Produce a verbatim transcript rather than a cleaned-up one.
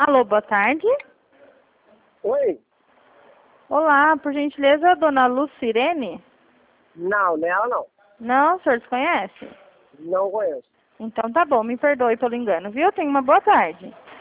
Alô, boa tarde. Oi? Olá, por gentileza, dona Lucirene? Não, não é ela não. Não, o senhor desconhece? Não conheço. Então tá bom, me perdoe pelo engano, viu? Tenha uma boa tarde.